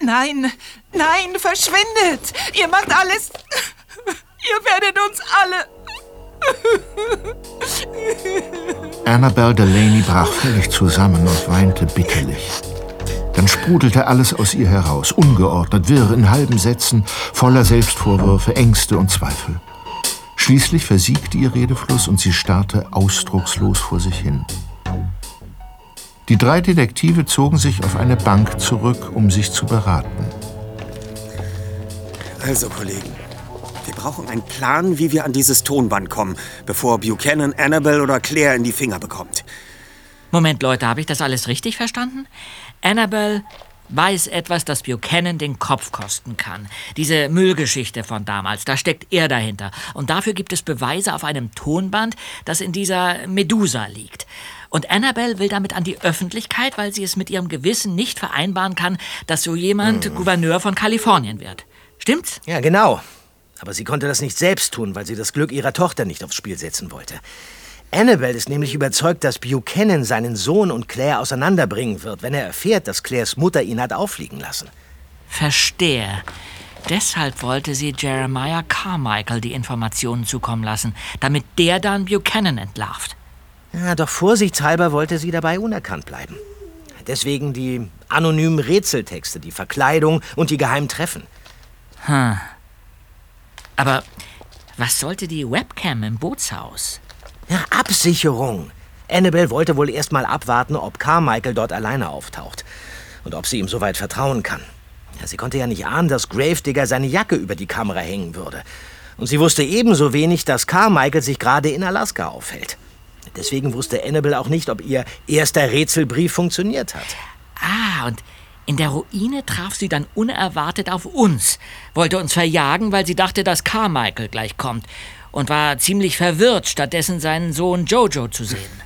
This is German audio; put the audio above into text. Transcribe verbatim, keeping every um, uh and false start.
Nein, nein, verschwindet! Ihr macht alles... Ihr werdet uns alle... Annabel Delaney brach völlig zusammen und weinte bitterlich. Dann sprudelte alles aus ihr heraus, ungeordnet, wirr in halben Sätzen, voller Selbstvorwürfe, Ängste und Zweifel. Schließlich versiegte ihr Redefluss und sie starrte ausdruckslos vor sich hin. Die drei Detektive zogen sich auf eine Bank zurück, um sich zu beraten. Also, Kollegen, wir brauchen einen Plan, wie wir an dieses Tonband kommen, bevor Buchanan Annabel oder Claire in die Finger bekommt. Moment, Leute, habe ich das alles richtig verstanden? Annabel weiß etwas, das Buchanan den Kopf kosten kann. Diese Müllgeschichte von damals, da steckt er dahinter. Und dafür gibt es Beweise auf einem Tonband, das in dieser Medusa liegt. Und Annabel will damit an die Öffentlichkeit, weil sie es mit ihrem Gewissen nicht vereinbaren kann, dass so jemand hm. Gouverneur von Kalifornien wird. Stimmt's? Ja, genau. Aber sie konnte das nicht selbst tun, weil sie das Glück ihrer Tochter nicht aufs Spiel setzen wollte. Annabel ist nämlich überzeugt, dass Buchanan seinen Sohn und Claire auseinanderbringen wird, wenn er erfährt, dass Claires Mutter ihn hat auffliegen lassen. Verstehe. Deshalb wollte sie Jeremiah Carmichael die Informationen zukommen lassen, damit der dann Buchanan entlarvt. Ja, doch vorsichtshalber wollte sie dabei unerkannt bleiben. Deswegen die anonymen Rätseltexte, die Verkleidung und die geheimen Treffen. Hm. Aber was sollte die Webcam im Bootshaus? Ja, Absicherung. Annabel wollte wohl erst mal abwarten, ob Carmichael dort alleine auftaucht. Und ob sie ihm soweit vertrauen kann. Ja, sie konnte ja nicht ahnen, dass Gravedigger seine Jacke über die Kamera hängen würde. Und sie wusste ebenso wenig, dass Carmichael sich gerade in Alaska aufhält. Deswegen wusste Annabel auch nicht, ob ihr erster Rätselbrief funktioniert hat. Ah, und in der Ruine traf sie dann unerwartet auf uns. Wollte uns verjagen, weil sie dachte, dass Carmichael gleich kommt. Und war ziemlich verwirrt, stattdessen seinen Sohn Jojo zu sehen.